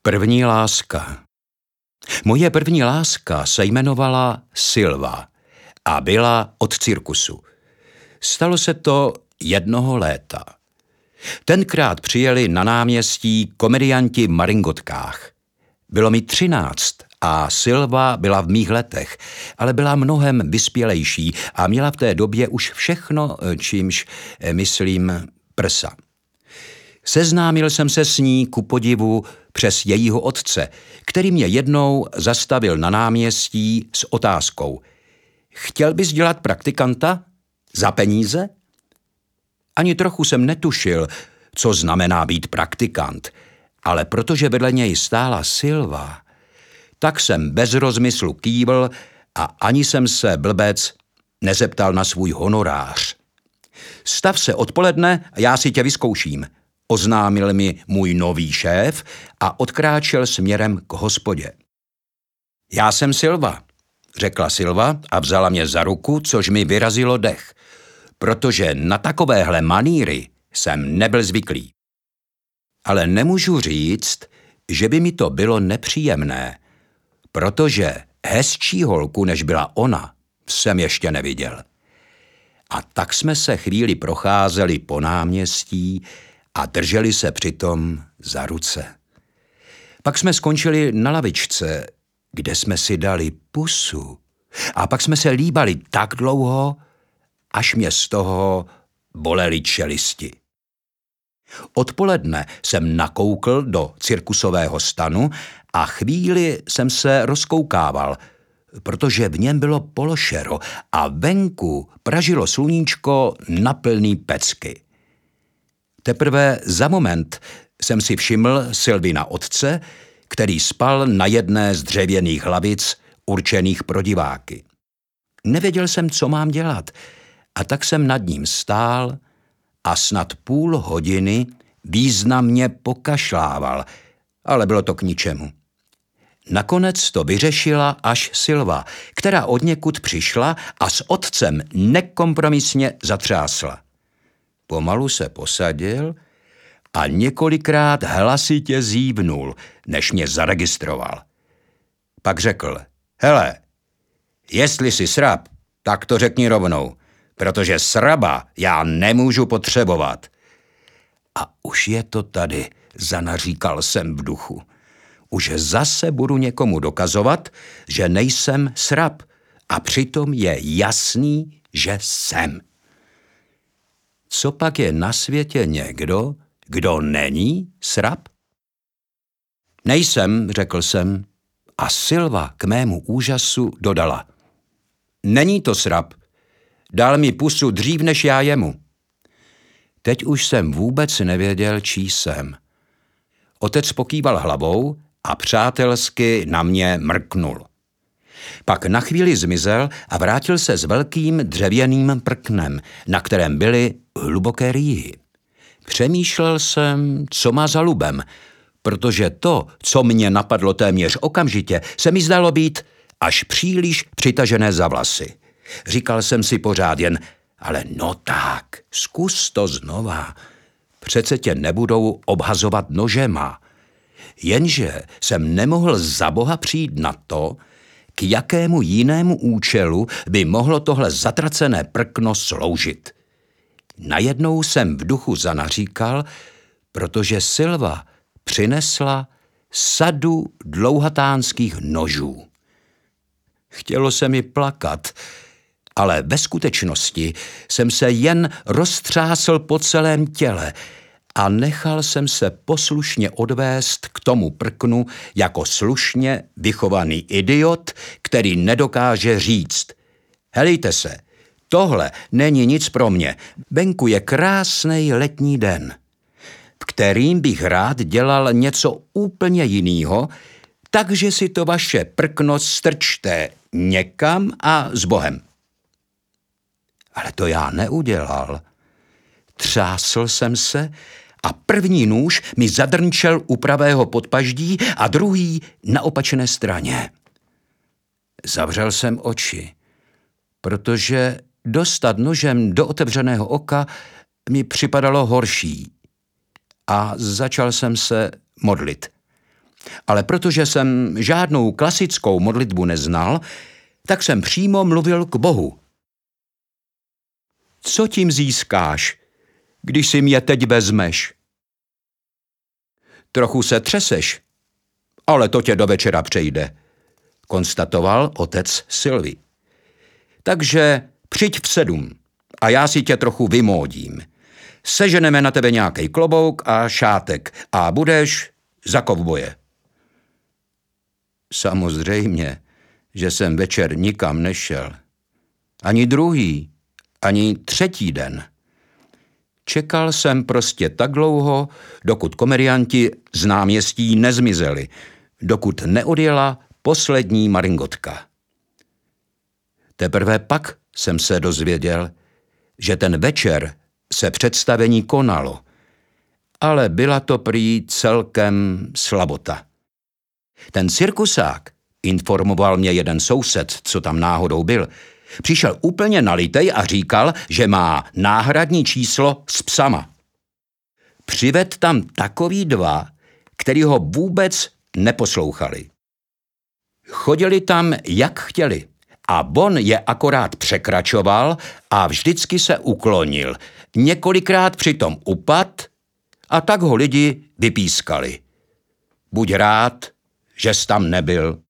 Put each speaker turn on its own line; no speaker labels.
První láska. Moje první láska se jmenovala Silva a byla od cirkusu. Stalo se to jednoho léta. Tenkrát přijeli na náměstí komedianti v maringotkách. Bylo mi 13 a Silva byla v mých letech, ale byla mnohem vyspělejší a měla v té době už všechno, čímž myslím prsa. Seznámil jsem se s ní ku podivu přes jejího otce, který mě jednou zastavil na náměstí s otázkou: chtěl bys dělat praktikanta? Za peníze? Ani trochu jsem netušil, co znamená být praktikant, ale protože vedle něj stála Silva, tak jsem bez rozmyslu kývl a ani jsem se, blbec, nezeptal na svůj honorář. Stav se odpoledne a já si tě vyzkouším, oznámil mi můj nový šéf a odkráčel směrem k hospodě. Já jsem Silva, řekla Silva a vzala mě za ruku, což mi vyrazilo dech, protože na takovéhle maníry jsem nebyl zvyklý. Ale nemůžu říct, že by mi to bylo nepříjemné, protože hezčí holku, než byla ona, jsem ještě neviděl. A tak jsme se chvíli procházeli po náměstí a drželi se přitom za ruce. Pak jsme skončili na lavičce, kde jsme si dali pusu. A pak jsme se líbali tak dlouho, až mě z toho bolely čelisti. Odpoledne jsem nakoukl do cirkusového stanu a chvíli jsem se rozkoukával, protože v něm bylo pološero a venku pražilo sluníčko na plný pecky. Teprve za moment jsem si všiml Silvina otce, který spal na jedné z dřevěných lavic určených pro diváky. Nevěděl jsem, co mám dělat, a tak jsem nad ním stál a snad půl hodiny významně pokašlával, ale bylo to k ničemu. Nakonec to vyřešila až Silva, která odněkud přišla a s otcem nekompromisně zatřásla. Pomalu se posadil a několikrát hlasitě zívnul, než mě zaregistroval. Pak řekl: hele, jestli jsi srab, tak to řekni rovnou, protože sraba já nemůžu potřebovat. A už je to tady, zanaříkal jsem v duchu. Už zase budu někomu dokazovat, že nejsem srab, a přitom je jasný, že jsem. Co pak je na světě někdo, kdo není srab? Nejsem, řekl jsem, a Silva k mému úžasu dodala: není to srab, dal mi pusu dřív než já jemu. Teď už jsem vůbec nevěděl, čí jsem. Otec pokýval hlavou a přátelsky na mě mrknul. Pak na chvíli zmizel a vrátil se s velkým dřevěným prknem, na kterém byly hluboké rýhy. Přemýšlel jsem, co má za lubem, protože to, co mě napadlo téměř okamžitě, se mi zdalo být až příliš přitažené za vlasy. Říkal jsem si pořád jen: ale no tak, zkus to znova. Přece tě nebudou obhazovat nožema. Jenže jsem nemohl za boha přijít na to, k jakému jinému účelu by mohlo tohle zatracené prkno sloužit. Najednou jsem v duchu zanaříkal, protože Silva přinesla sadu dlouhatánských nožů. Chtělo se mi plakat, ale ve skutečnosti jsem se jen roztřásl po celém těle a nechal jsem se poslušně odvést k tomu prknu jako slušně vychovaný idiot, který nedokáže říct: helejte se, tohle není nic pro mě, venku je krásný letní den, v kterým bych rád dělal něco úplně jinýho, takže si to vaše prkno strčte někam a s Bohem. Ale to já neudělal. Třásl jsem se a první nůž mi zadrnčel u pravého podpaždí a druhý na opačné straně. Zavřel jsem oči, protože dostat nožem do otevřeného oka mi připadalo horší, a začal jsem se modlit. Ale protože jsem žádnou klasickou modlitbu neznal, tak jsem přímo mluvil k Bohu. Co tím získáš, když si mě teď vezmeš? Trochu se třeseš, ale to tě do večera přejde, konstatoval otec Sylvie. Takže přijď v 7 a já si tě trochu vymódím. Seženeme na tebe nějaký klobouk a šátek a budeš za kovboje. Samozřejmě, že jsem večer nikam nešel. Ani druhý, ani třetí den. Čekal jsem prostě tak dlouho, dokud komedianti z náměstí nezmizeli, dokud neodjela poslední maringotka. Teprve pak jsem se dozvěděl, že ten večer se představení konalo, ale byla to prý celkem slabota. Ten cirkusák, informoval mě jeden soused, co tam náhodou byl, přišel úplně nalitej a říkal, že má náhradní číslo s psama. Přived tam takový 2, který ho vůbec neposlouchali. Chodili tam, jak chtěli, a on je akorát překračoval a vždycky se uklonil. Několikrát přitom upad a tak ho lidi vypískali. Buď rád, že jsi tam nebyl.